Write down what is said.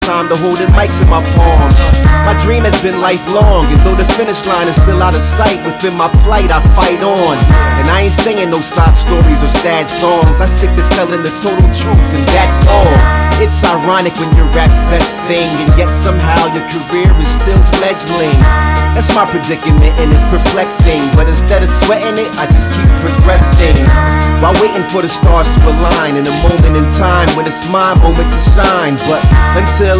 time to holding mics in my palms. My dream has been lifelong, and though the finish line is still out of sight, within my plight I fight on. And I ain't singing no sob stories or sad songs, I stick to telling the total truth, and that's all. It's ironic when your rap's best thing, and yet somehow your career is still fledgling. That's my predicament and it's perplexing, but instead of sweating it, I just keep progressing, while waiting for the stars to align in a moment in time when it's my moment to shine. But until